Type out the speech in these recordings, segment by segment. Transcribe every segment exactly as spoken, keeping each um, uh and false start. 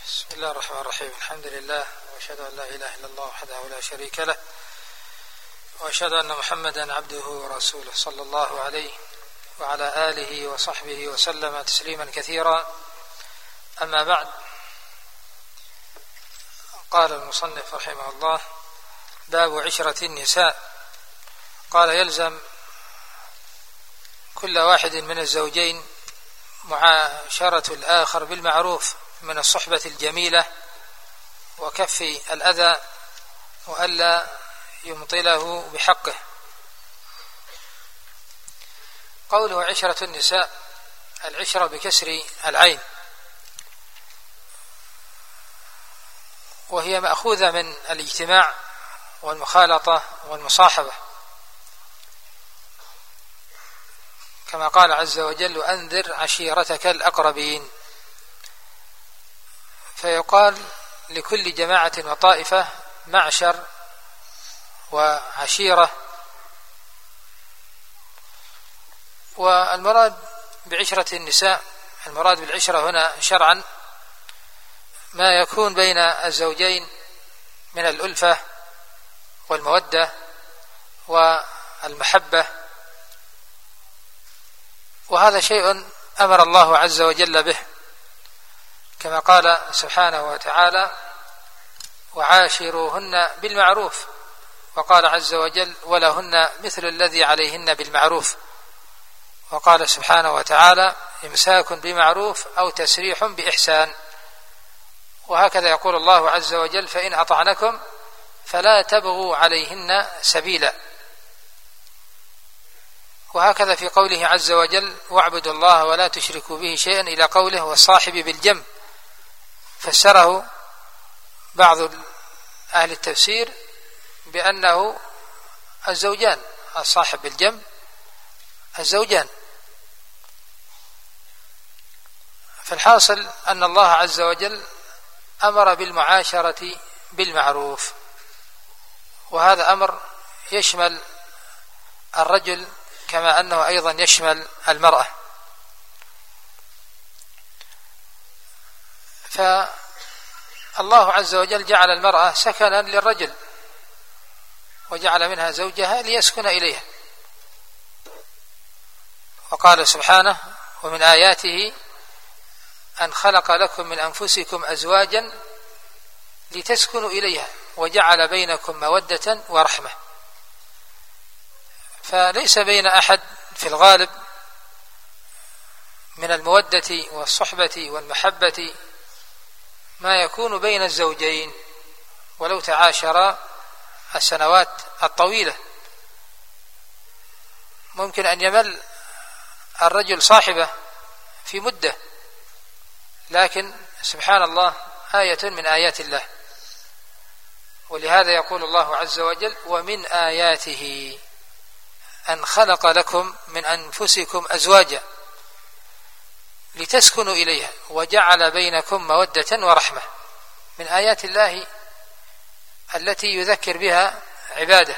بسم الله الرحمن الرحيم. الحمد لله، وأشهد أن لا إله إلا الله وحده لا شريك له، وأشهد أن محمدا عبده ورسوله صلى الله عليه وعلى آله وصحبه وسلم تسليما كثيرا. أما بعد، قال المصنف رحمه الله: باب عشرة النساء. قال: يلزم كل واحد من الزوجين معاشرة الآخر بالمعروف من الصحبة الجميلة وكف الأذى، وألا يمطله بحقه. قوله عشرة النساء، العشرة بكسر العين، وهي مأخوذة من الاجتماع والمخالطة والمصاحبة، كما قال عز وجل: وأنذر عشيرتك الأقربين. فيقال لكل جماعة وطائفة معشر وعشيرة. والمراد بعشرة النساء، المراد بالعشرة هنا شرعا ما يكون بين الزوجين من الألفة والمودة والمحبة، وهذا شيء أمر الله عز وجل به، كما قال سبحانه وتعالى: وعاشروهن بالمعروف. وقال عز وجل: ولهن مثل الذي عليهن بالمعروف. وقال سبحانه وتعالى: إمساك بمعروف أو تسريح بإحسان. وهكذا يقول الله عز وجل: فإن أطعنكم فلا تبغوا عليهن سبيلا. وهكذا في قوله عز وجل: واعبدوا الله ولا تشركوا به شيئا، إلى قوله: والصاحب بالجنب. فسره بعض أهل التفسير بأنه الزوجان، الصاحب بالجنب الزوجان. فالحاصل أن الله عز وجل أمر بالمعاشرة بالمعروف، وهذا أمر يشمل الرجل كما أنه أيضا يشمل المرأة. فالله عز وجل جعل المرأة سكنا للرجل، وجعل منها زوجها ليسكن إليها. وقال سبحانه: ومن آياته أن خلق لكم من أنفسكم أزواجا لتسكنوا إليها وجعل بينكم مودة ورحمة. فليس بين أحد في الغالب من المودة والصحبة والمحبة ما يكون بين الزوجين ولو تعاشرا السنوات الطويلة. ممكن أن يمل الرجل صاحبه في مدة، لكن سبحان الله آية من آيات الله. ولهذا يقول الله عز وجل: ومن آياته أن خلق لكم من أنفسكم أزواجا لتسكنوا إليها وجعل بينكم مودة ورحمة. من آيات الله التي يذكر بها عباده.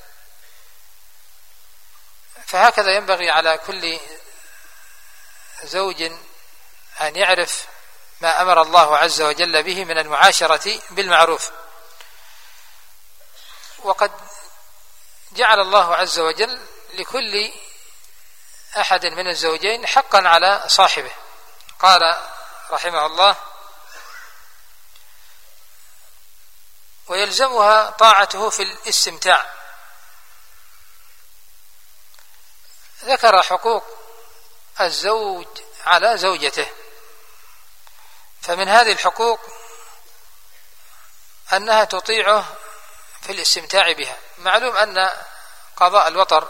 فهكذا ينبغي على كل زوج أن يعرف ما أمر الله عز وجل به من المعاشرة بالمعروف. وقد جعل الله عز وجل لكل أحد من الزوجين حقا على صاحبه. قال رحمه الله: ويلزمها طاعته في الاستمتاع. ذكر حقوق الزوج على زوجته، فمن هذه الحقوق أنها تطيعه في الاستمتاع بها. معلوم أن قضاء الوطر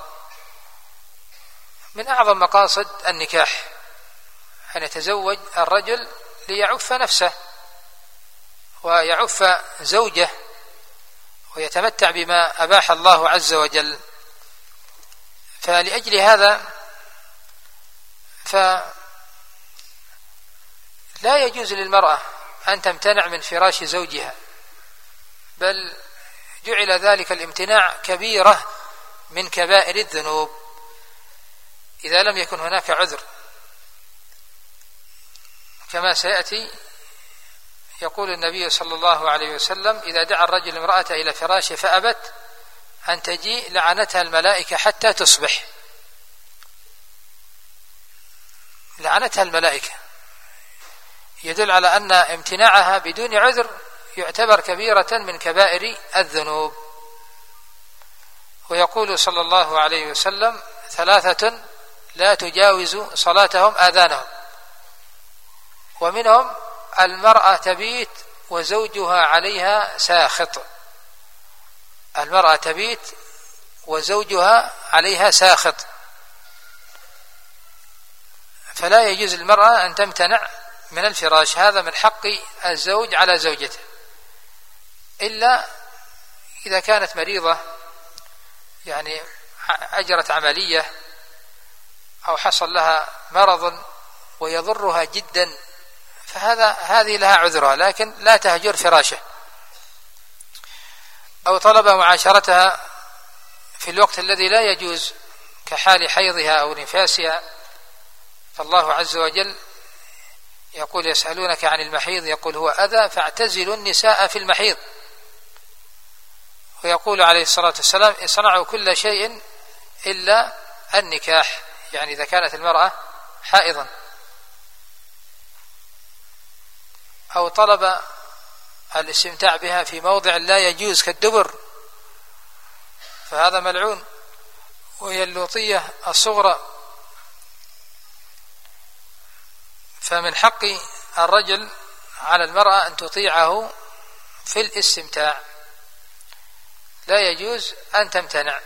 من أعظم مقاصد النكاح، أن يتزوج الرجل ليعف نفسه ويعف زوجه ويتمتع بما أباح الله عز وجل. فلأجل هذا فلا يجوز للمرأة أن تمتنع من فراش زوجها، بل جعل ذلك الامتناع كبيرة من كبائر الذنوب إذا لم يكن هناك عذر، كما سيأتي يقول النبي صلى الله عليه وسلم: إذا دعا الرجل امرأته إلى فراشه فأبت أن تجيء لعنتها الملائكة حتى تصبح. لعنتها الملائكة يدل على أن امتناعها بدون عذر يعتبر كبيرة من كبائر الذنوب. ويقول صلى الله عليه وسلم: ثلاثة لا تجاوز صلاتهم آذانهم، ومنهم المرأة تبيت وزوجها عليها ساخط. المرأة تبيت وزوجها عليها ساخط، فلا يجوز للمرأة أن تمتنع من الفراش، هذا من حق الزوج على زوجته، إلا إذا كانت مريضة، يعني أجرت عملية أو حصل لها مرض ويضرها جدا، فهذا هذه لها عذرها، لكن لا تهجر فراشه. أو طلب معاشرتها في الوقت الذي لا يجوز كحال حيضها أو نفاسها، فالله عز وجل يقول: يسألونك عن المحيض يقول هو أذى فاعتزلوا النساء في المحيض. ويقول عليه الصلاة والسلام: اصنعوا كل شيء إلا النكاح، يعني إذا كانت المرأة حائضا. أو طلب الاستمتاع بها في موضع لا يجوز كالدبر، فهذا ملعون. وهي اللوطية الصغرى، فمن حق الرجل على المرأة أن تطيعه في الاستمتاع، لا يجوز أن تمتنع.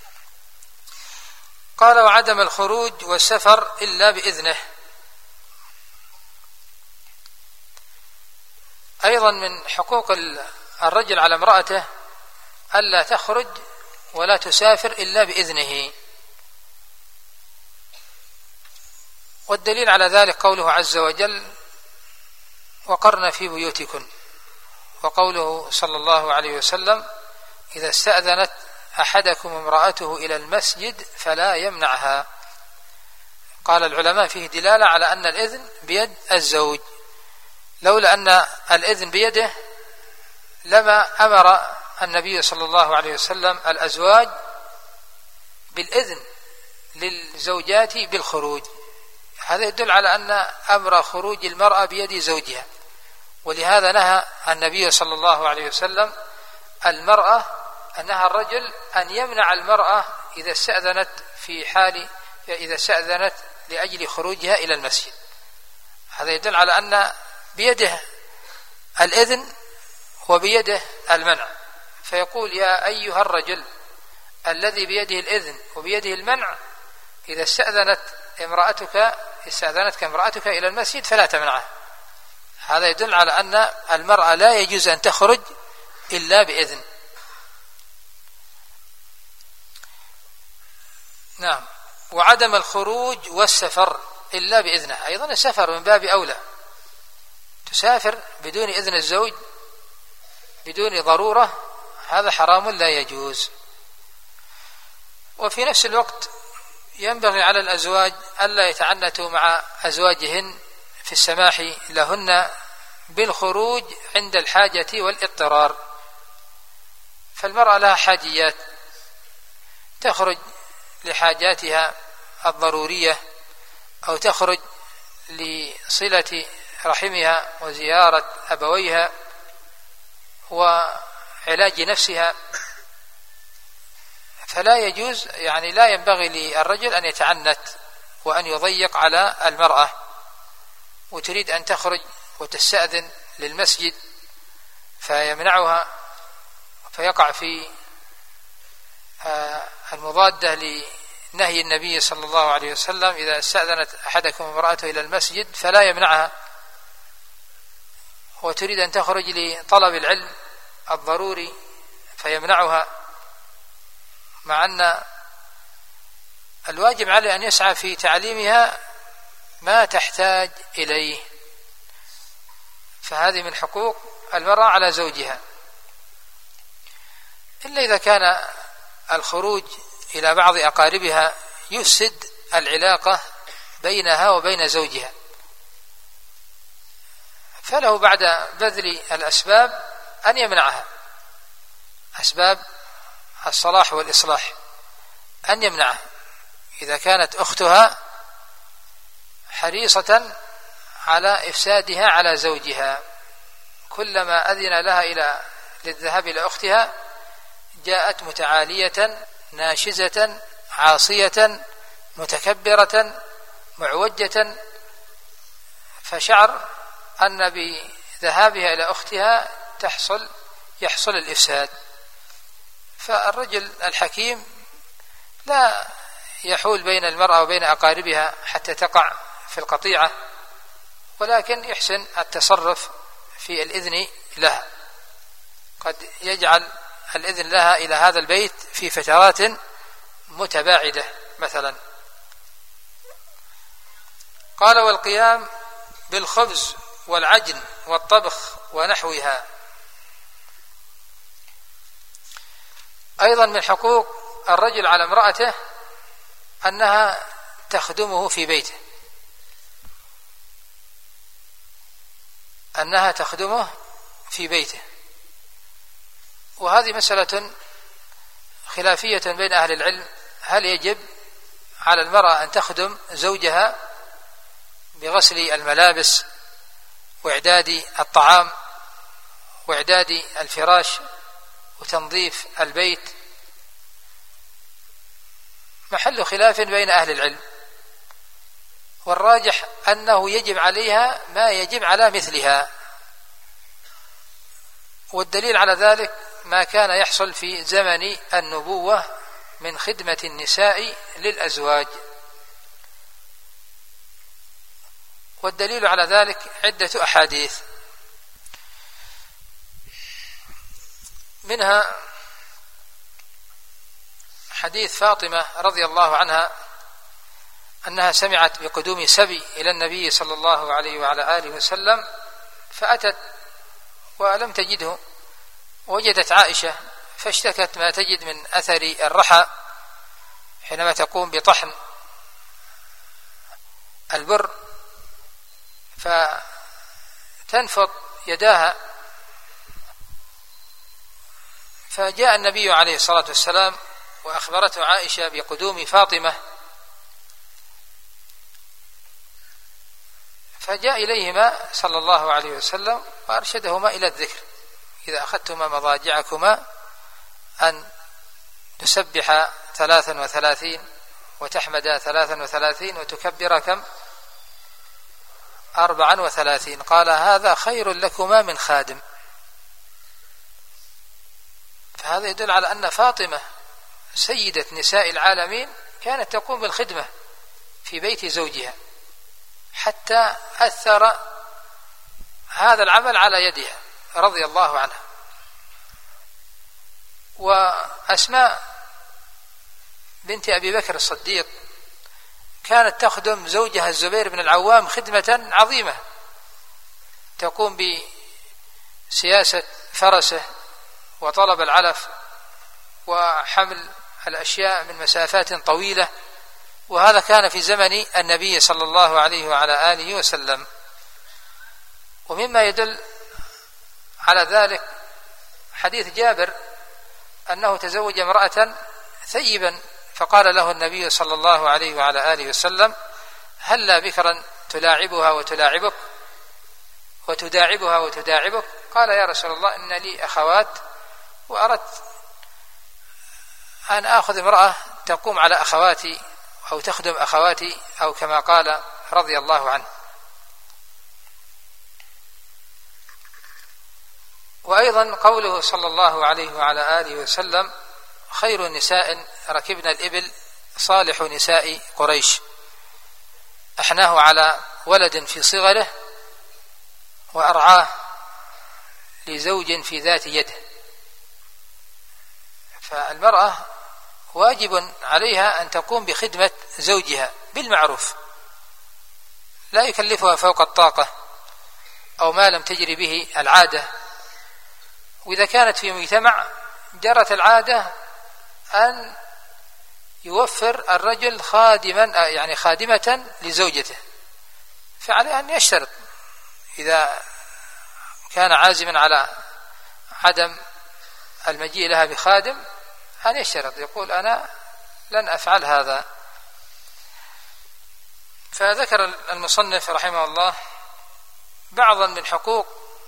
قال: وعدم الخروج والسفر إلا بإذنه. أيضا من حقوق الرجل على امرأته ألا تخرج ولا تسافر إلا بإذنه. والدليل على ذلك قوله عز وجل: وقرن في بيوتكن، وقوله صلى الله عليه وسلم: إذا استأذنت أحدكم امرأته إلى المسجد فلا يمنعها. قال العلماء: فيه دلالة على أن الإذن بيد الزوج، لولا أن الإذن بيده لما أمر النبي صلى الله عليه وسلم الأزواج بالإذن للزوجات بالخروج. هذا يدل على أن أمر خروج المرأة بيد زوجها، ولهذا نهى النبي صلى الله عليه وسلم المرأة أنها الرجل أن يمنع المرأة إذا استأذنت في حال إذا استأذنت لأجل خروجها إلى المسجد. هذا يدل على أن بيده الإذن وبيده المنع، فيقول: يا أيها الرجل الذي بيده الإذن وبيده المنع، إذا استأذنت امرأتك استأذنتك امرأتك إلى المسجد فلا تمنعها. هذا يدل على أن المرأة لا يجوز أن تخرج إلا بإذن. نعم. وعدم الخروج والسفر إلا بإذنه، أيضا السفر من باب أولى، تسافر بدون إذن الزوج بدون ضرورة، هذا حرام لا يجوز. وفي نفس الوقت ينبغي على الأزواج ألا يتعنتوا مع أزواجهن في السماح لهن بالخروج عند الحاجة والاضطرار. فالمرأة لها حاجيات، تخرج لحاجاتها الضرورية، أو تخرج لصلة رحمها وزيارة أبويها وعلاج نفسها، فلا يجوز، يعني لا ينبغي للرجل أن يتعنت وأن يضيق على المرأة، وتريد أن تخرج وتستأذن للمسجد فيمنعها، فيقع في المضادة لنهي النبي صلى الله عليه وسلم: إذا استأذنت أحدكم امرأته إلى المسجد فلا يمنعها. وتريد أن تخرج لطلب العلم الضروري فيمنعها، مع أن الواجب عليه أن يسعى في تعليمها ما تحتاج إليه. فهذه من حقوق المرأة على زوجها، إلا إذا كان الخروج إلى بعض أقاربها يفسد العلاقة بينها وبين زوجها، فله بعد بذل الأسباب أن يمنعها، أسباب الصلاح والإصلاح أن يمنعها. إذا كانت أختها حريصة على إفسادها على زوجها، كلما أذن لها إلى للذهاب إلى أختها جاءت متعالية ناشزة عاصية متكبرة معوجة، فشعر أن بذهابها إلى أختها تحصل يحصل الإفساد. فالرجل الحكيم لا يحول بين المرأة وبين أقاربها حتى تقع في القطيعة، ولكن يحسن التصرف في الإذن لها، قد يجعل الإذن لها إلى هذا البيت في فترات متباعدة مثلا. قال: والقيام بالخبز والعجن والطبخ ونحوها. أيضا من حقوق الرجل على امرأته أنها تخدمه في بيته، أنها تخدمه في بيته وهذه مسألة خلافية بين أهل العلم، هل يجب على المرأة أن تخدم زوجها بغسل الملابس وإعداد الطعام وإعداد الفراش وتنظيف البيت؟ محل خلاف بين أهل العلم، والراجح أنه يجب عليها ما يجب على مثلها، والدليل على ذلك ما كان يحصل في زمن النبوة من خدمة النساء للأزواج، والدليل على ذلك عدة أحاديث، منها حديث فاطمة رضي الله عنها أنها سمعت بقدوم سبي إلى النبي صلى الله عليه وعلى آله وسلم، فأتت ولم تجده، وجدت عائشة فاشتكت ما تجد من أثر الرحى حينما تقوم بطحن البر، فتنفض يداها، فجاء النبي عليه الصلاة والسلام وأخبرته عائشة بقدوم فاطمة، فجاء إليهما صلى الله عليه وسلم وأرشدهما إلى الذكر: إذا أخذتما مضاجعكما أن تسبح ثلاثا وثلاثين وتحمد ثلاثا وثلاثين وتكبر كم؟ أربعا وثلاثين. قال: هذا خير لكما من خادم. فهذا يدل على أن فاطمة سيدة نساء العالمين كانت تقوم بالخدمة في بيت زوجها، حتى أثر هذا العمل على يدها رضي الله عنها. وأسماء بنت أبي بكر الصديق كانت تخدم زوجها الزبير بن العوام خدمة عظيمة، تقوم بسياسة فرسه وطلب العلف وحمل الأشياء من مسافات طويلة، وهذا كان في زمن النبي صلى الله عليه وعلى آله وسلم. ومما يدل على ذلك حديث جابر أنه تزوج امرأة ثيبا، فقال له النبي صلى الله عليه وعلى آله وسلم: هلا بكرا تلاعبها وتلاعبك وتداعبها وتداعبك؟ قال: يا رسول الله، إن لي أخوات وأردت أن آخذ امرأة تقوم على أخواتي أو تخدم أخواتي، أو كما قال رضي الله عنه. وأيضا قوله صلى الله عليه وعلى آله وسلم: خير نساء ركبنا الإبل صالح نساء قريش، أحناه على ولد في صغره وأرعاه لزوج في ذات يده. فالمرأة واجب عليها أن تقوم بخدمة زوجها بالمعروف، لا يكلفها فوق الطاقة أو ما لم تجري به العادة. وإذا كانت في مجتمع جرت العادة أن يوفر الرجل خادما يعني خادمة لزوجته، فعليه أن يشترط إذا كان عازما على عدم المجيء لها بخادم أن يشترط، يقول أنا لن أفعل هذا. فذكر المصنف رحمه الله بعضا من حقوق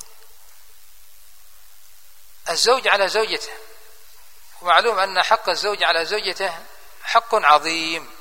الزوج على زوجته، ومعلوم أن حق الزوج على زوجته حق عظيم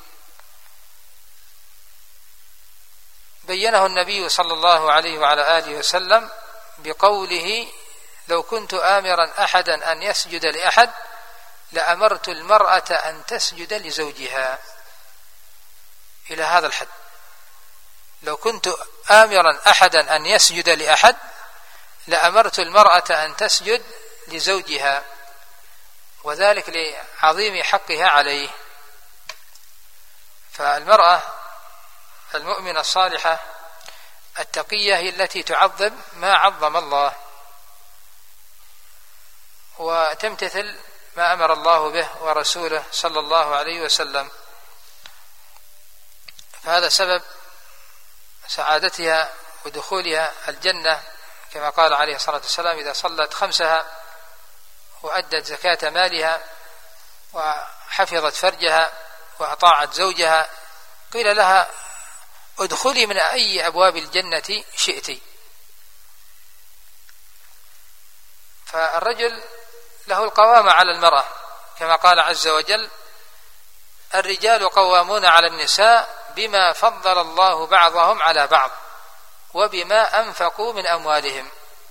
بينه النبي صلى الله عليه وعلى آله وسلم بقوله: لو كنت آمرا أحدا أن يسجد لأحد لأمرت المرأة أن تسجد لزوجها، إلى هذا الحد. لو كنت آمرا أحدا أن يسجد لأحد لأمرت المرأة أن تسجد لزوجها، وذلك لعظيم حقها عليه. فالمرأة المؤمنة الصالحة التقية هي التي تعظم ما عظم الله وتمتثل ما أمر الله به ورسوله صلى الله عليه وسلم. فهذا سبب سعادتها ودخولها الجنة، كما قال عليه الصلاة والسلام: إذا صلت خمسها وأدت زكاة مالها وحفظت فرجها وأطاعت زوجها قيل لها: ادخلي من أي أبواب الجنة شئت. فالرجل له القوامة على المرأة، كما قال عز وجل: الرجال قوامون على النساء بما فضل الله بعضهم على بعض وبما أنفقوا من أموالهم.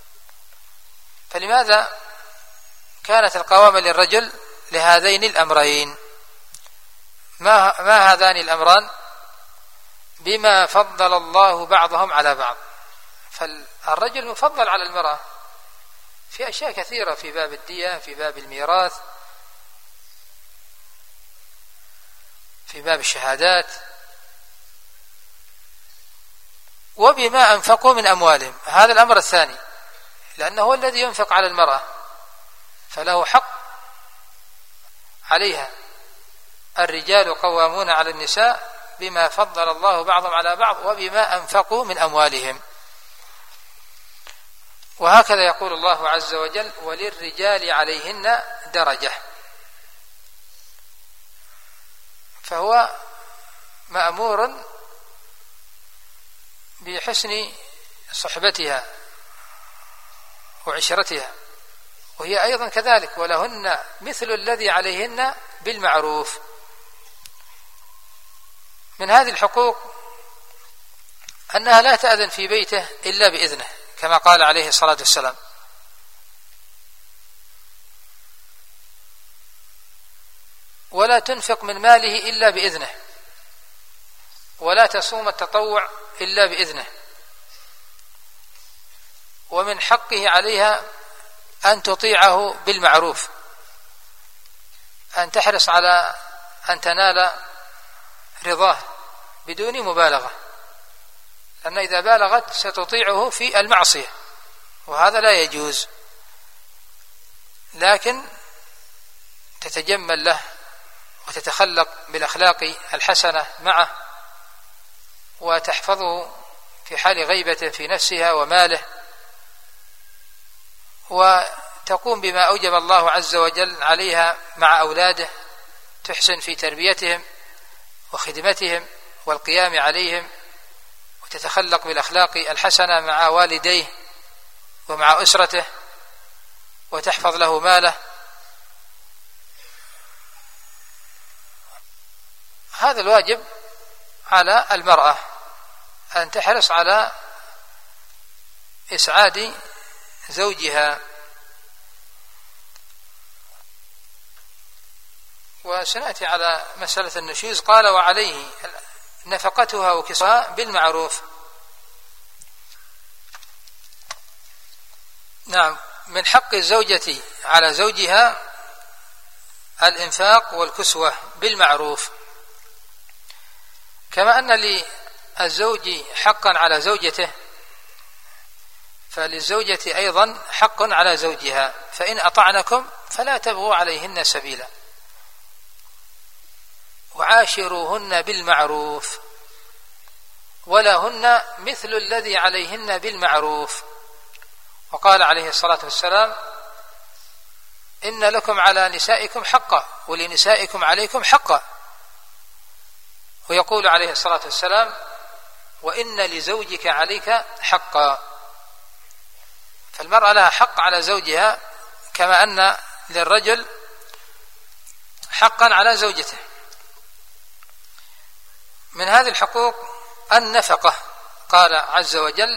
فلماذا كانت القوامة للرجل لهذين الأمرين؟ ما, ما هذان الأمران؟ بما فضل الله بعضهم على بعض. فالرجل مفضل على المرأة في أشياء كثيرة، في باب الدية، في باب الميراث، في باب الشهادات، وبما أنفقوا من أموالهم. هذا الأمر الثاني، لأنه هو الذي ينفق على المرأة فله حق عليها. الرجال قوامون على النساء بما فضل الله بعضهم على بعض وبما أنفقوا من أموالهم. وهكذا يقول الله عز وجل: وللرجال عليهن درجة. فهو مأمور بحسن صحبتها وعشرتها، وهي أيضا كذلك: ولهن مثل الذي عليهن بالمعروف. من هذه الحقوق أنها لا تأذن في بيته إلا بإذنه، كما قال عليه الصلاة والسلام: ولا تنفق من ماله إلا بإذنه، ولا تصوم التطوع إلا بإذنه. ومن حقه عليها أن تطيعه بالمعروف، أن تحرص على أن تنال رضاه بدون مبالغة، لأن إذا بالغت ستطيعه في المعصية وهذا لا يجوز، لكن تتجمل له وتتخلق بالأخلاق الحسنة معه وتحفظه في حال غيبته في نفسها وماله، وتقوم بما أوجب الله عز وجل عليها مع أولاده، تحسن في تربيتهم وخدمتهم والقيام عليهم، وتتخلق بالأخلاق الحسنة مع والديه ومع أسرته، وتحفظ له ماله. هذا الواجب على المرأة، أن تحرص على إسعاد زوجها. وسنأتي على مسألة النشوز. قال: وعليه نفقتها وكسوها بالمعروف. نعم، من حق الزوجة على زوجها الإنفاق والكسوة بالمعروف، كما أن للزوج حقا على زوجته فللزوجة أيضا حق على زوجها، فإن أطعنكم فلا تبغوا عليهن سبيلا وعاشروهن بالمعروف ولهن مثل الذي عليهن بالمعروف وقال عليه الصلاة والسلام: إن لكم على نسائكم حقا ولنسائكم عليكم حقا. ويقول عليه الصلاة والسلام: وإن لزوجك عليك حقا. فالمرأة لها حق على زوجها كما أن للرجل حقا على زوجته. من هذه الحقوق النفقة، قال عز وجل: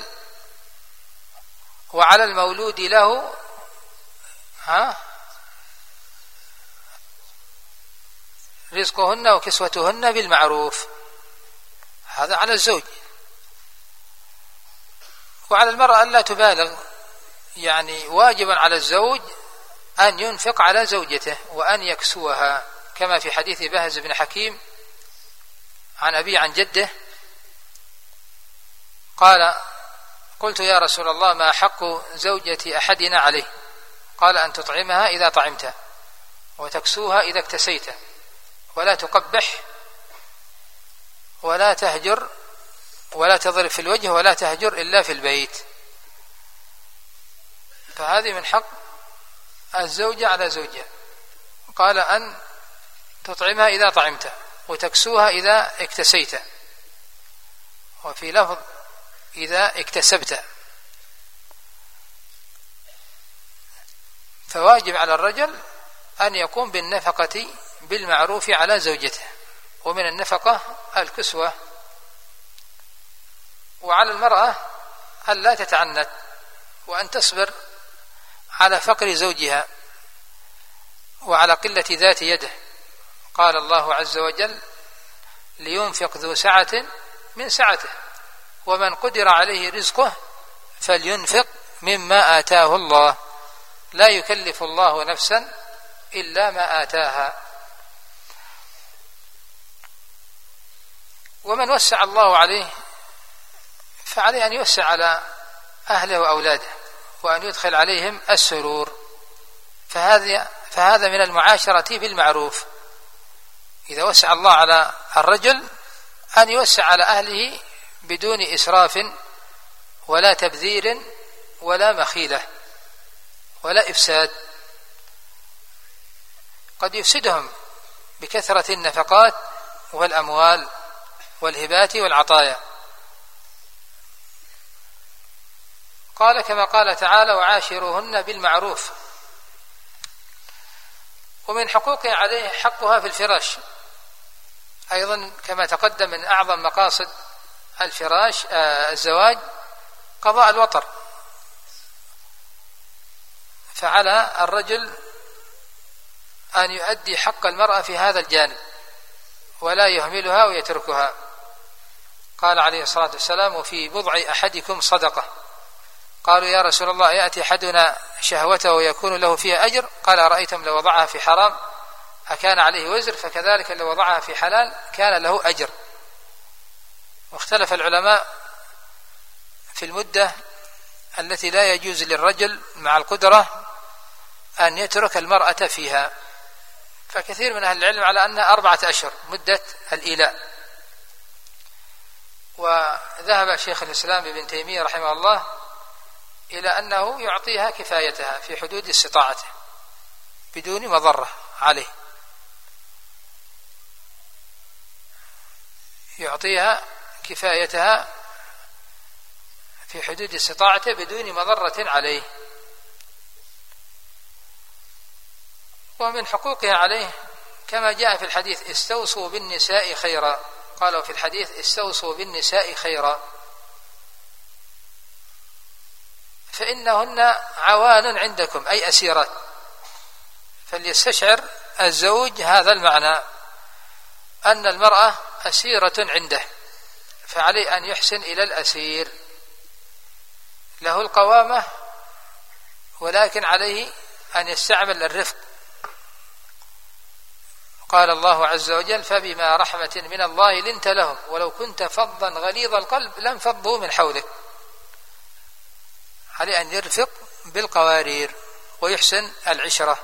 وعلى المولود له ها رزقهن وكسوتهن بالمعروف. هذا على الزوج. وعلى المرأة ألا تبالغ، يعني واجبا على الزوج أن ينفق على زوجته وأن يكسوها، كما في حديث بهز بن حكيم عن أبي عن جده قال: قلت يا رسول الله: ما حق زوجة أحدنا عليه؟ قال: أن تطعمها إذا طعمت، وتكسوها إذا اكتسيت، ولا تقبح، ولا تهجر، ولا تضرب في الوجه، ولا تهجر إلا في البيت. فهذه من حق الزوجة على زوجها. قال: أن تطعمها إذا طعمت، وتكسوها إذا اكتسيت، وفي لفظ إذا اكتسبت. فواجب على الرجل أن يقوم بالنفقة بالمعروف على زوجته، ومن النفقة الكسوة. وعلى المرأة أن لا تتعنت، وأن تصبر على فقر زوجها وعلى قلة ذات يده. قال الله عز وجل: لينفق ذو سعة من سعته، ومن قدر عليه رزقه فلينفق مما آتاه الله، لا يكلف الله نفسا إلا ما آتاها. ومن وسع الله عليه فعليه أن يوسع على أهله وأولاده، وأن يدخل عليهم السرور. فهذا فهذا من المعاشرة بالمعروف. إذا وسع الله على الرجل أن يوسع على أهله بدون إسراف ولا تبذير ولا مخيلة ولا إفساد. قد يفسدهم بكثرة النفقات والأموال والهبات والعطايا. قال كما قال تعالى: وعاشروهن بالمعروف. ومن حقوقها عليه حقها في الفراش أيضا، كما تقدم من أعظم مقاصد الفراش آه الزواج قضاء الوطر. فعلى الرجل أن يؤدي حق المرأة في هذا الجانب ولا يهملها ويتركها. قال عليه الصلاة والسلام: وفي بضع أحدكم صدقة. قالوا: يا رسول الله، يأتي أحدنا شهوته ويكون له فيها أجر؟ قال: أرأيتم لو وضعها في حرام أكان عليه وزر؟ فكذلك لو وضعها في حلال كان له أجر. واختلف العلماء في المدة التي لا يجوز للرجل مع القدرة أن يترك المرأة فيها. فكثير من أهل العلم على أنها أربعة أشهر مدة الإيلاء. وذهب شيخ الإسلام ابن تيمية رحمه الله إلى أنه يعطيها كفايتها في حدود استطاعته بدون مضرة عليه، يعطيها كفايتها في حدود استطاعته بدون مضرة عليه. ومن حقوقها عليه كما جاء في الحديث: استوصوا بالنساء خيرا. قالوا في الحديث: استوصوا بالنساء خيرا، فإنهن عوان عندكم، أي أسيرات. فليستشعر الزوج هذا المعنى، أن المرأة أسيرة عنده، فعليه أن يحسن إلى الأسير. له القوامة، ولكن عليه أن يستعمل الرفق. قال الله عز وجل: فبما رحمة من الله لنت لهم ولو كنت فظا غليظ القلب لانفضوا من حولك. عليه أن يرفق بالقوارير ويحسن العشرة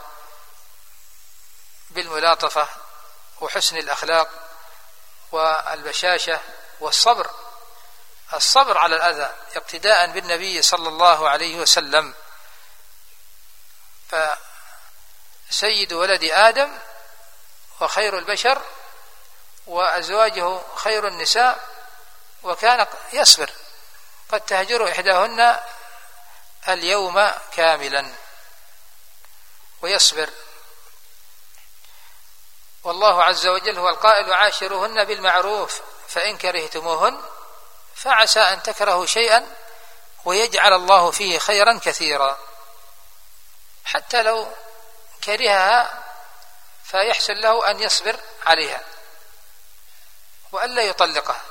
بالملاطفة وحسن الأخلاق والبشاشة والصبر الصبر على الأذى اقتداء بالنبي صلى الله عليه وسلم. فسيد ولد آدم وخير البشر وأزواجه خير النساء، وكان يصبر، قد تهجر إحداهن اليوم كاملا ويصبر. والله عز وجل هو القائل: وعاشروهن بالمعروف فإن كرهتموهن فعسى أن تكرهوا شيئا ويجعل الله فيه خيرا كثيرا. حتى لو كرهها فيحسن له أن يصبر عليها وألا يطلقها.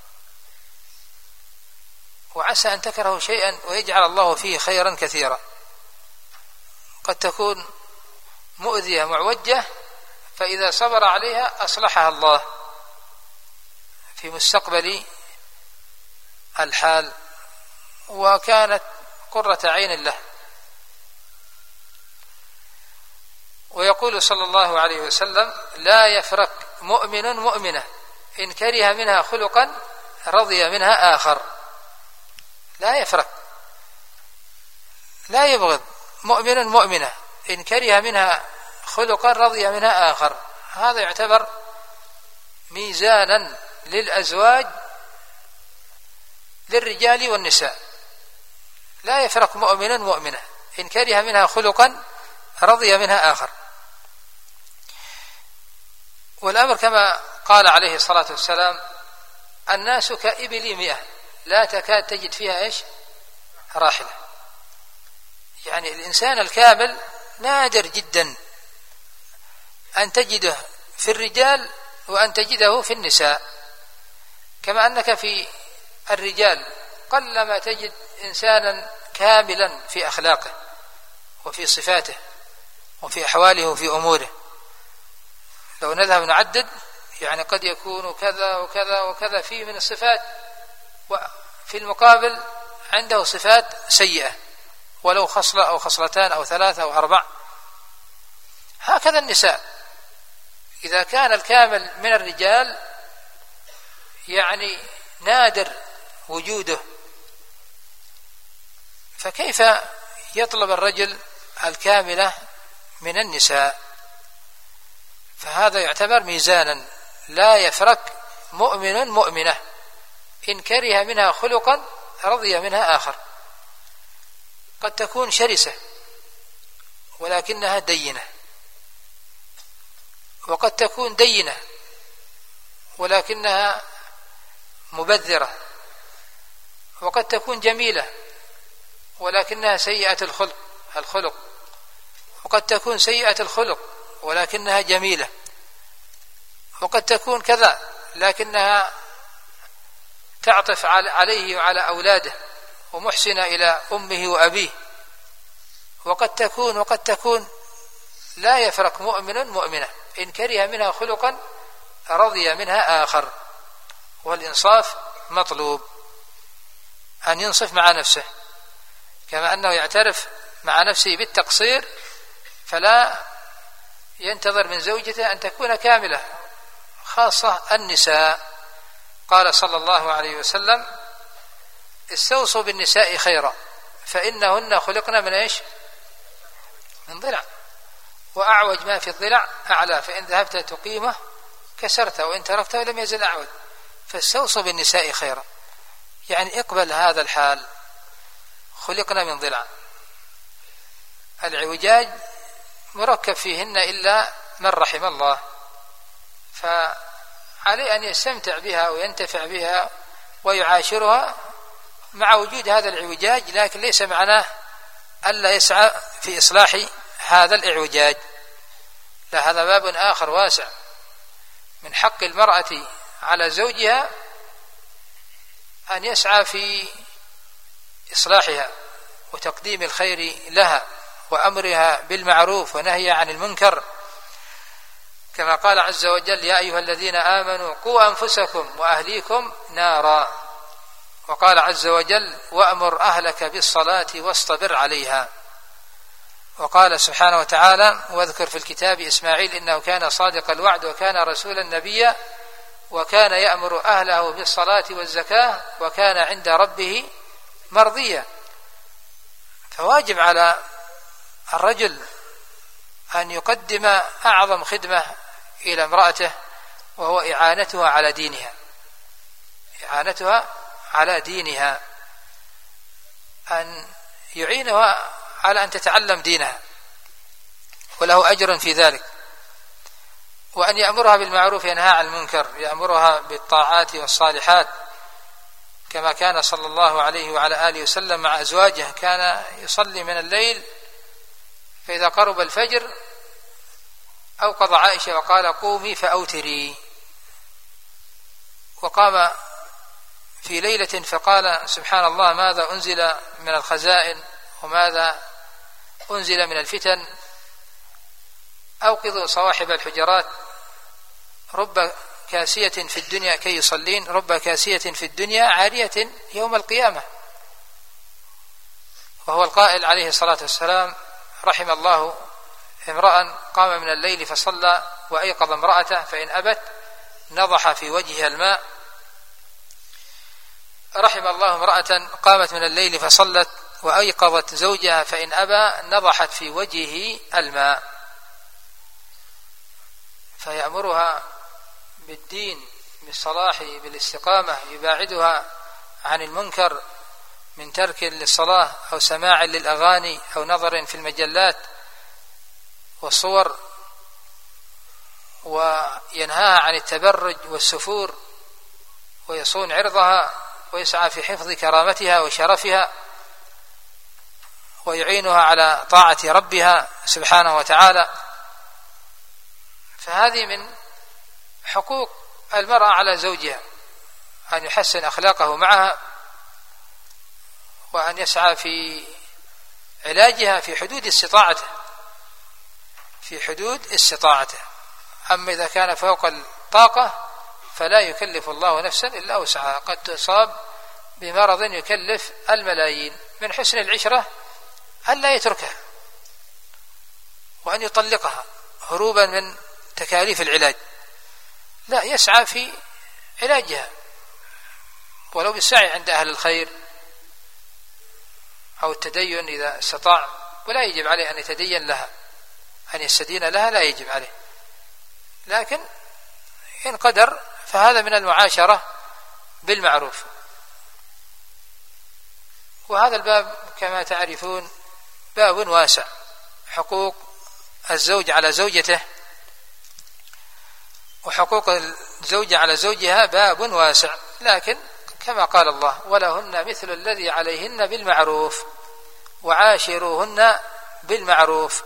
وعسى أن تكرهوا شيئا ويجعل الله فيه خيرا كثيرا. قد تكون مؤذية معوجة، فإذا صبر عليها أصلحها الله في مستقبل الحال، وكانت قرة عين له. ويقول صلى الله عليه وسلم: لا يفرق مؤمن مؤمنة إن كره منها خلقا رضي منها آخر. لا يفرق، لا يبغض مؤمن مؤمنة إن كره منها خلقا رضي منها آخر. هذا يعتبر ميزانا للأزواج للرجال والنساء. لا يفرق مؤمن مؤمنة إن كره منها خلقا رضي منها آخر. والأمر كما قال عليه الصلاة والسلام: الناس كإبل مئة لا تكاد تجد فيها إيش؟ راحلة. يعني الإنسان الكامل نادر جدا أن تجده في الرجال وأن تجده في النساء. كما أنك في الرجال قلما تجد إنسانا كاملا في أخلاقه وفي صفاته وفي أحواله وفي أموره. لو نذهب نعدد يعني قد يكون كذا وكذا وكذا فيه من الصفات، وفي المقابل عنده صفات سيئة، ولو خصلة أو خصلتان أو ثلاثة أو أربع. هكذا النساء، إذا كان الكامل من الرجال يعني نادر وجوده، فكيف يطلب الرجل الكاملة من النساء؟ فهذا يعتبر ميزانا. لا يفرق مؤمن مؤمنة إن كره منها خلقا رضي منها آخر. قد تكون شرسة ولكنها دينة، وقد تكون دينة ولكنها مبذرة، وقد تكون جميلة ولكنها سيئة الخلق الخلق وقد تكون سيئة الخلق ولكنها جميلة، وقد تكون كذا لكنها تعطف عليه وعلى أولاده ومحسنة إلى أمه وأبيه. وقد تكون وقد تكون لا يفرق مؤمن مؤمنة إن كره منها خلقا رضي منها آخر. والإنصاف مطلوب، أن ينصف مع نفسه، كما أنه يعترف مع نفسه بالتقصير، فلا ينتظر من زوجته أن تكون كاملة، خاصة النساء. قال صلى الله عليه وسلم: استوصوا بالنساء خيرا فإنهن خلقن من إيش؟ من ضلع، وأعوج ما في الضلع أعلى، فإن ذهبت تقيمه كسرته وإن تركته لم يزل أعوج. فاستوصوا بالنساء خيرا، يعني اقبل هذا الحال، خلقنا من ضلع. العوجاج مركب فيهن إلا من رحم الله، فعليه أن يستمتع بها وينتفع بها ويعاشرها مع وجود هذا العوجاج، لكن ليس معناه ألا يسعى في إصلاح هذا الإعوجاج. لا، هذا باب آخر واسع. من حق المرأة على زوجها أن يسعى في إصلاحها وتقديم الخير لها وأمرها بالمعروف ونهي عن المنكر، كما قال عز وجل: يا أيها الذين آمنوا قوا أنفسكم وأهليكم نارا. وقال عز وجل: وأمر أهلك بالصلاة واصطبر عليها. وقال سبحانه وتعالى: واذكر في الكتاب إسماعيل إنه كان صادق الوعد وكان رسولا نبيا وكان يأمر أهله بالصلاة والزكاة وكان عند ربه مرضيا. فواجب على الرجل أن يقدم أعظم خدمة إلى امرأته، وهو إعانتها على دينها، إعانتها على دينها، أن يعينها على أن تتعلم دينها وله أجر في ذلك، وأن يأمرها بالمعروف ينهى عن المنكر، يأمرها بالطاعات والصالحات، كما كان صلى الله عليه وعلى آله وسلم مع أزواجه، كان يصلي من الليل فإذا قرب الفجر أوقظ عائشة وقال قومي فأوتري، وقام في ليلة فقال سبحان الله ماذا أنزل من الخزائن وماذا أنزل من الفتن، أوقظوا صواحب الحجرات، رب كاسية في الدنيا كي يصلين، رب كاسية في الدنيا عارية يوم القيامة. وهو القائل عليه الصلاة والسلام رحم الله امرأ قام من الليل فصلى وأيقظ امرأته فإن أبت نضح في وجهها الماء، رحم الله امرأة قامت من الليل فصلت وأيقظت زوجها فإن أبى نضحت في وجهه الماء. فيأمرها بالدين بالصلاح بالاستقامة، يباعدها عن المنكر من ترك للصلاة أو سماع للأغاني أو نظر في المجلات والصور، وينهاها عن التبرج والسفور، ويصون عرضها ويسعى في حفظ كرامتها وشرفها، ويعينها على طاعة ربها سبحانه وتعالى. فهذه من حقوق المرأة على زوجها، أن يحسن أخلاقه معها، وأن يسعى في علاجها في حدود استطاعته في حدود استطاعته. أما إذا كان فوق الطاقة فلا يكلف الله نفسا إلا وسعها، قد تصاب بمرض يكلف الملايين. من حسن العشرة أن لا يتركها وأن يطلقها هروبا من تكاليف العلاج، لا، يسعى في علاجها ولو بالسعي عند أهل الخير أو التدين إذا استطاع، ولا يجب عليه أن يتدين لها، أن يستدين لها لا يجب عليه، لكن إن قدر فهذا من المعاشرة بالمعروف. وهذا الباب كما تعرفون باب واسع، حقوق الزوج على زوجته وحقوق الزوجة على زوجها باب واسع، لكن كما قال الله ولهن مثل الذي عليهن بالمعروف وعاشروهن بالمعروف.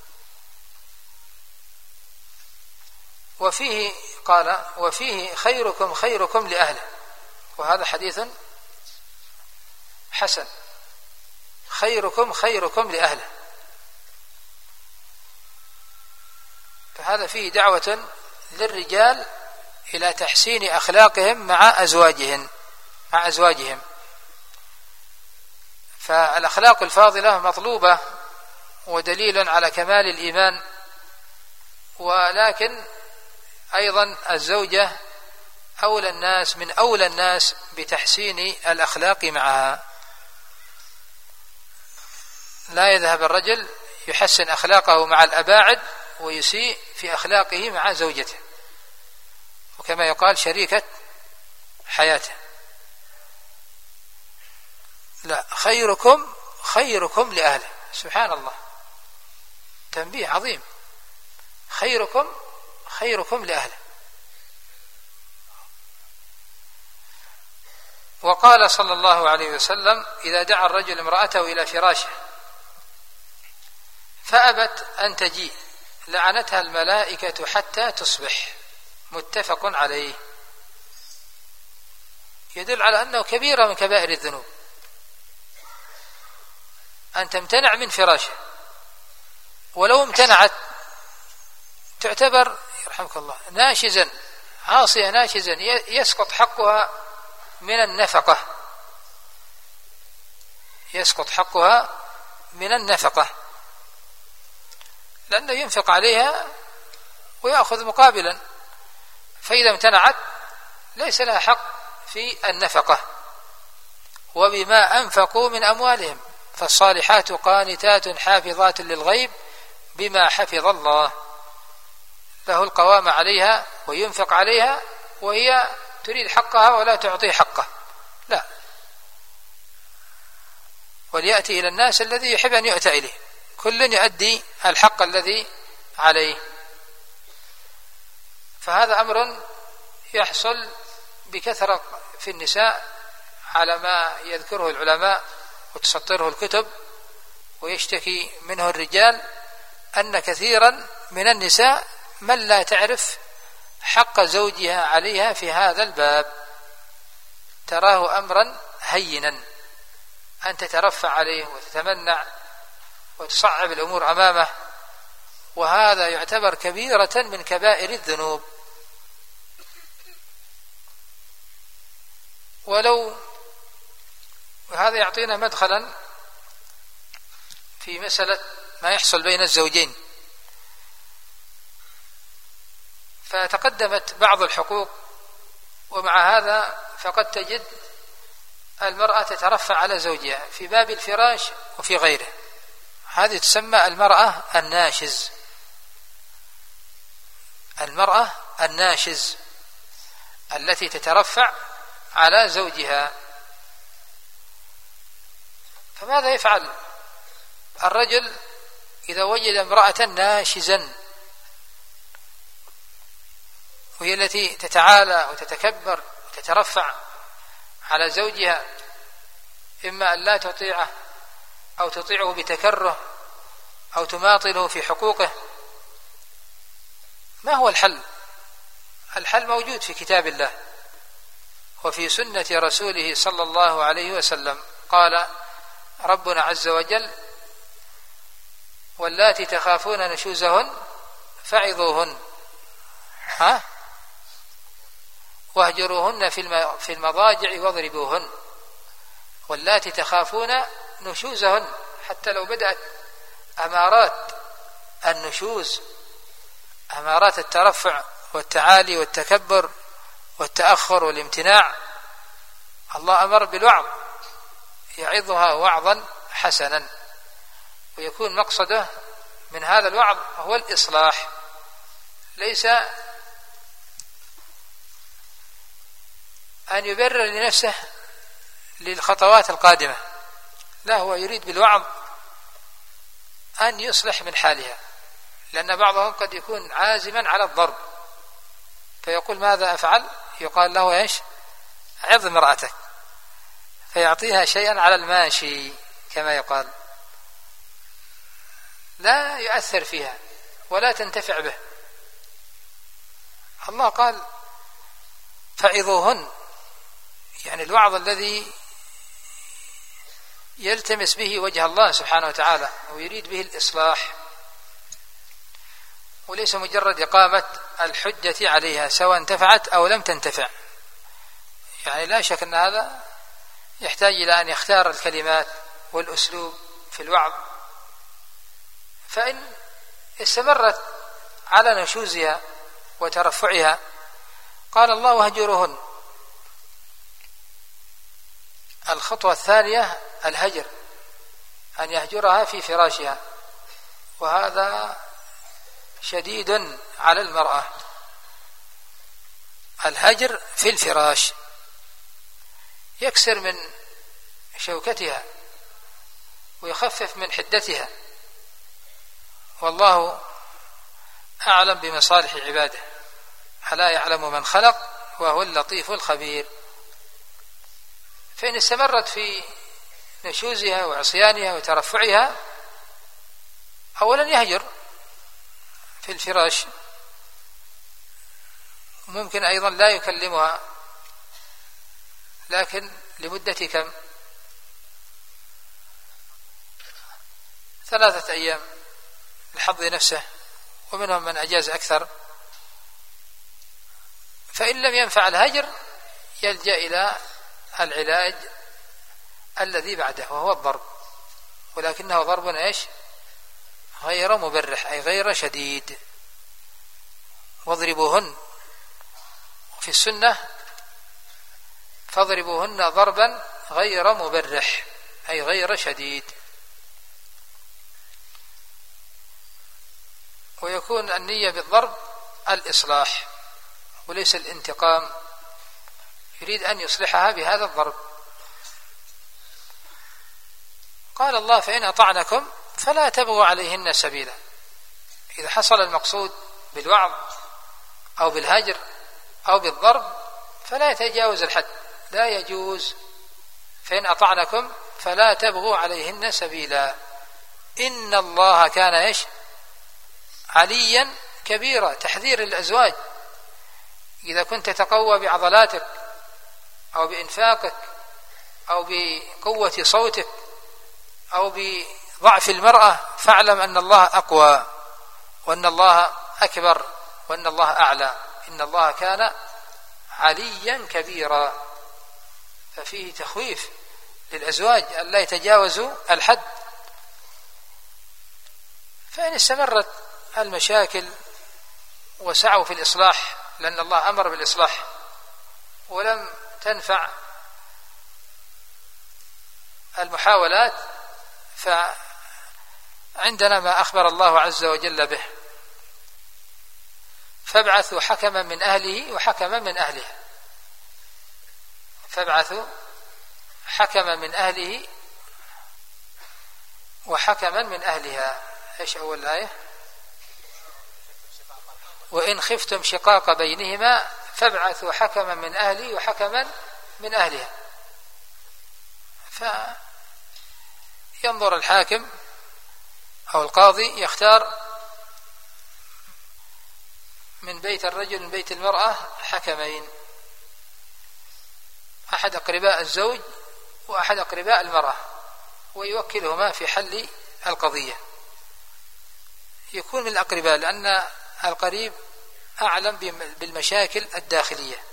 وفيه قال وفيه خيركم خيركم لأهله، وهذا حديث حسن، خيركم خيركم لأهله، فهذا فيه دعوة للرجال إلى تحسين أخلاقهم مع أزواجهم مع أزواجهم فالأخلاق الفاضلة مطلوبة ودليل على كمال الإيمان، ولكن أيضا الزوجة أولى الناس من أولى الناس بتحسين الأخلاق معها. لا يذهب الرجل يحسن أخلاقه مع الأباعد ويسيء في أخلاقه مع زوجته، وكما يقال شريكة حياته. لا، خيركم خيركم لأهله، سبحان الله، تنبيه عظيم، خيركم خيركم لأهله. وقال صلى الله عليه وسلم إذا دعا الرجل امرأته إلى فراشه فأبت أن تجيء لعنتها الملائكة حتى تصبح، متفق عليه. يدل على أنه كبيرة من كبائر الذنوب أن تمتنع من فراشه، ولو امتنعت تعتبر يرحمك الله ناشزا، عاصية ناشزا، يسقط حقها من النفقة يسقط حقها من النفقة لأنه ينفق عليها ويأخذ مقابلا، فإذا امتنعت ليس لها حق في النفقة وبما أنفقوا من أموالهم، فالصالحات قانتات حافظات للغيب بما حفظ الله، له القوام عليها وينفق عليها وهي تريد حقها ولا تعطيه حقه، لا، وليأتي إلى الناس الذي يحب أن يؤتى إليه، كل يؤدي الحق الذي عليه. فهذا أمر يحصل بكثرة في النساء على ما يذكره العلماء وتسطره الكتب، ويشتكي منه الرجال أن كثيرا من النساء من لا تعرف حق زوجها عليها في هذا الباب، تراه أمرا هينا أن تترفع عليه وتتمنع وتصعب الأمور أمامه، وهذا يعتبر كبيرة من كبائر الذنوب. ولو وهذا يعطينا مدخلا في مسألة ما يحصل بين الزوجين، فتقدمت بعض الحقوق، ومع هذا فقد تجد المرأة تترفع على زوجها في باب الفراش وفي غيره، هذه تسمى المرأة الناشز، المرأة الناشز التي تترفع على زوجها. فماذا يفعل الرجل إذا وجد امرأة ناشزا وهي التي تتعالى وتتكبر وتترفع على زوجها، إما أن لا تطيعه أو تطيعه بتكره أو تماطله في حقوقه؟ ما هو الحل؟ الحل موجود في كتاب الله وفي سنة رسوله صلى الله عليه وسلم. قال ربنا عز وجل: واللاتي تخافون نشوزهن فعظوهن ها واهجروهن في المضاجع واضربوهن. واللاتي تخافون نشوزهن، حتى لو بدأت أمارات النشوز، أمارات الترفع والتعالي والتكبر والتأخر والامتناع، الله أمر بالوعظ، يعظها وعظا حسنا، ويكون مقصده من هذا الوعظ هو الإصلاح، ليس أن يبرر لنفسه للخطوات القادمة، لا، هو يريد بالوعظ أن يصلح من حالها، لأن بعضهم قد يكون عازما على الضرب فيقول ماذا أفعل؟ يقال له إيش؟ عظ امرأتك، فيعطيها شيئا على الماشي كما يقال، لا يؤثر فيها ولا تنتفع به. الله قال فعظوهن، يعني الوعظ الذي يلتمس به وجه الله سبحانه وتعالى ويريد به الإصلاح، وليس مجرد إقامة الحجة عليها سواء انتفعت أو لم تنتفع. يعني لا شك أن هذا يحتاج إلى أن يختار الكلمات والأسلوب في الوعظ، فإن استمرت على نشوزها وترفعها قال الله واهجروهن. الخطوة الثانية الهجر، أن يهجرها في فراشها، وهذا شديد على المرأة. الهجر في الفراش يكسر من شوكتها ويخفف من حدتها، والله أعلم بمصالح عباده، ألا يعلم من خلق وهو اللطيف الخبير. فإن استمرت في نشوزها وعصيانها وترفعها، أولا يهجر في الفراش، ممكن أيضا لا يكلمها، لكن لمدة كم؟ ثلاثة أيام لحظ نفسه، ومنهم من أجاز أكثر. فإن لم ينفع الهجر يلجأ إلى العلاج الذي بعده وهو الضرب، ولكنه ضرب إيش؟ غير مبرح، أي غير شديد. واضربوهن، وفي السنة فاضربوهن ضربا غير مبرح أي غير شديد. ويكون النية بالضرب الإصلاح وليس الانتقام، يريد أن يصلحها بهذا الضرب. قال الله فإن أطعنكم فلا تبغوا عليهن سبيلا. إذا حصل المقصود بالوعظ أو بالهجر أو بالضرب فلا يتجاوز الحد، لا يجوز. فإن أطعنكم فلا تبغوا عليهن سبيلا. إن الله كان إيش؟ عليا كبيرا. تحذير الأزواج، إذا كنت تقوى بعضلاتك أو بإنفاقك أو بقوة صوتك أو بضعف المرأة فاعلم أن الله أقوى وأن الله أكبر وأن الله أعلى. إن الله كان عليا كبيرا. ففيه تخويف للأزواج أن لا يتجاوزوا الحد. فإن استمرت المشاكل وسعوا في الإصلاح، لأن الله أمر بالإصلاح، ولم تنفع المحاولات، فعندنا ما أخبر الله عز وجل به: فابعثوا حكما من أهله وحكما من أهلها. فابعثوا حكما من أهله وحكما من أهلها. إيش أول الآية؟ وإن خفتم شقاق بينهما فابعثوا حكما من أهله وحكما من أهلها. فينظر الحاكم أو القاضي يختار من بيت الرجل من بيت المرأة حكمين، أحد أقرباء الزوج وأحد أقرباء المرأة، ويوكلهما في حل القضية. يكون من الأقرباء لأن القريب أعلم بالمشاكل الداخلية،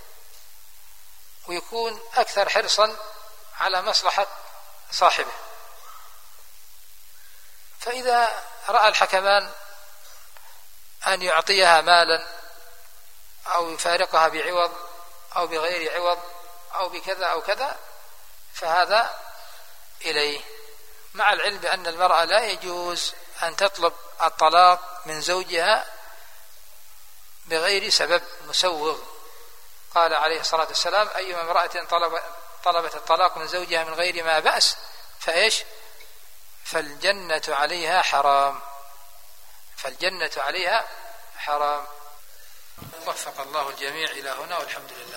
ويكون أكثر حرصا على مصلحة صاحبه. فإذا رأى الحكمان أن يعطيها مالا أو يفارقها بعوض أو بغير عوض أو بكذا أو كذا فهذا إليه، مع العلم بأن المرأة لا يجوز أن تطلب الطلاق من زوجها بغير سبب مسوغ. قال عليه الصلاة والسلام: أيما امرأة طلب طلبت الطلاق من زوجها من غير ما بأس فإيش؟ فالجنة عليها حرام. فالجنة عليها حرام. وفق الله الجميع إلى هنا، والحمد لله.